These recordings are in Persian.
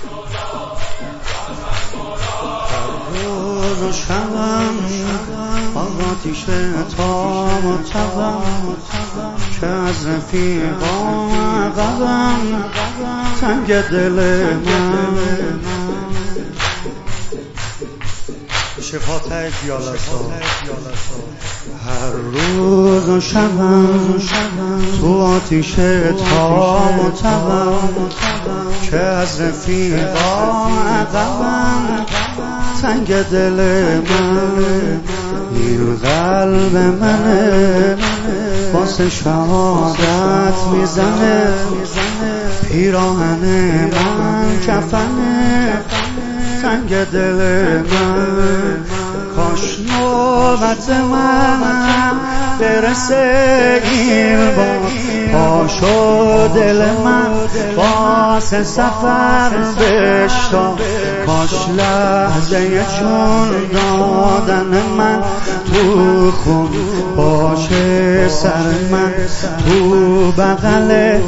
روز و شبم آتیش تاب و تبم که از رفیقا عقبم تنگ دل من شفاته بیالسا هر روز و شبم تو آتیش تاب و تبم که از رفیقا عقبم تنگ دل من این قلب منه واسه شهادت میزنه پیراهن من کفنه تنگ دل من کاش نوبت من برسه این بار پاشو دل من واسه سفر بشتا کاش لحظه چون دادن من تو خون باشه سر من تو بغل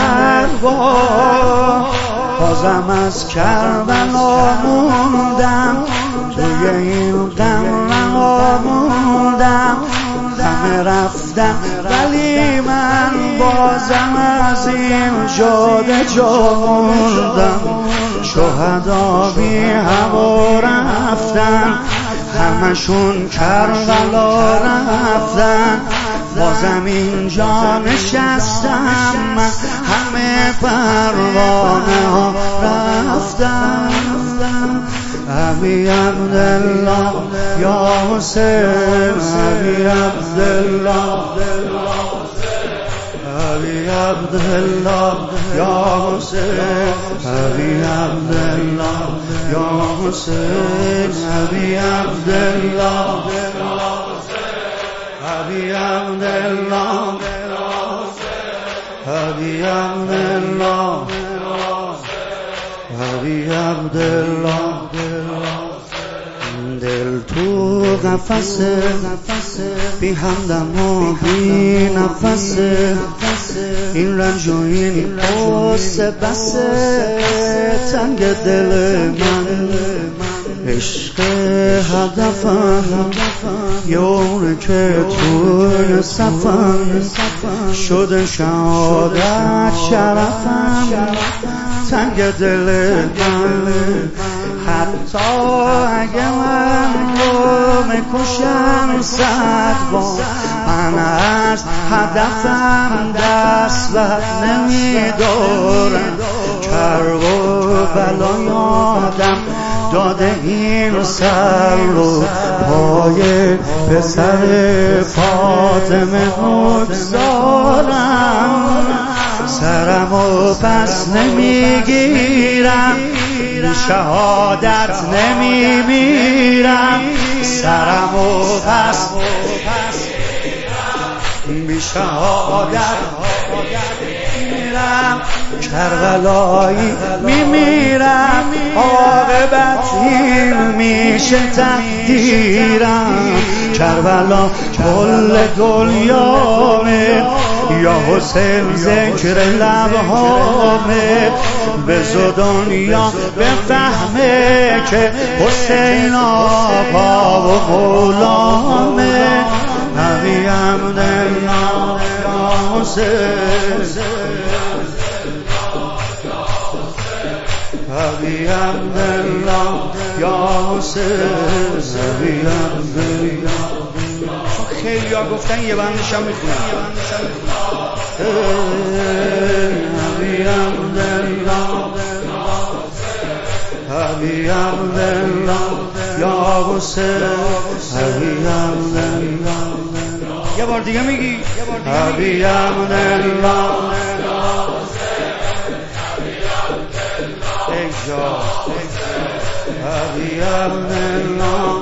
ارواح بازم از کربلا موندم توی این غم رها موندم همه رفتن ولی من بازم از این جاده جا موندم شهدا بی هوا رفتن همشون کربلا رفتن بازم اینجا نشستم من همه پروانه ها رفتن ابی عبدالله یا حسین ابی عبدالله ابی عبدالله یا حسین ابی عبدالله یا حسین ابی عبدالله ابی عبدالله ابی عبدالله ابی عبدالله دل تو قفسه بی همدم و بی نفسه این رنج و این قصه بسه تنگ دل من عشق هدفم یه عمر که توی صفم شده شهادت شرفم تنگ دل من حتی اگه من رو میکشم 100 بار من از هدفم دست بر نمیدارم کرب و بلا یادم داده این سر رو پای پسر فاطمه بگذارم سرم و پس نمیگیرم شهادت نمیمیرم سرم و پس بی شهادت میمیرم کربلایی میمیرم عاقبت این میشه تقدیرم کربلا کل دنیامه یا حسین ذکر لبهامه بزو دنیا بفهمه که حسین آقا و غلامه ابی عبدالله یا حسین ابی عبدالله یا حسین ابی عبدالله خیلی ها گفتن یه بندش هم میخونم ابی عبدالله ابی عبدالله یا حسین ابی عبدالله یه بار دیگه میگی ابی عبدالله ابی عبدالله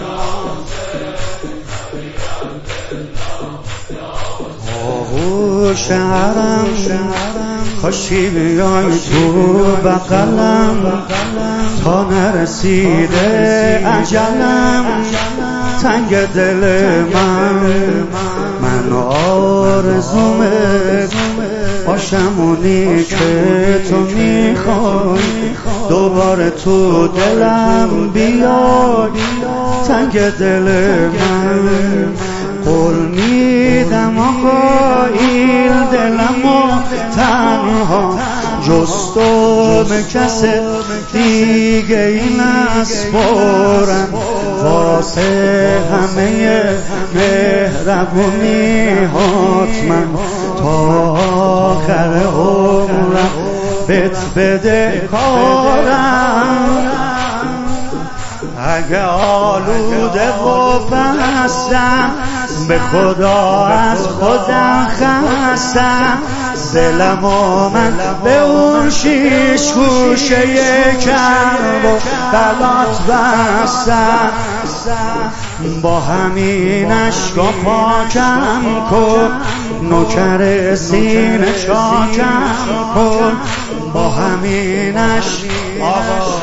آغوش حرم کاشی بیای تو بغلم تا نرسیده اجلم تنگ دل من آرزومه با باشم اونی که تو میخوای، دوباره تو دلم بیای، تنگ دل من قول میدم آقا این دلمو تنها جز تو به کس دیگه این نسپارم، واسه همه مهربونی هات من تا آخر عمرم بهت بده کارم. اگه آلوده و پستم به خدا از خودم خستم، دلم و من به اون شیش گوشه کرب و غلط بستم. با همین عشقا پاکم کن، نوکر سینه چاکم کن، با همین عشقا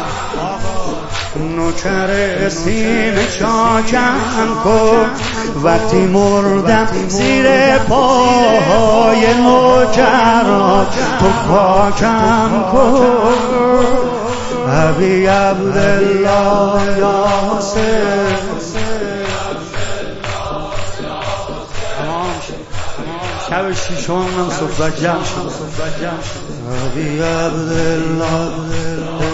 نوکر سینه چاکم کن. وقتی مردم زیر پاهای نوکرات تو خاکم کن. ابی عبدالله یا حسین، شب شیشم هم صحبت جمع شد. ابی عبدالله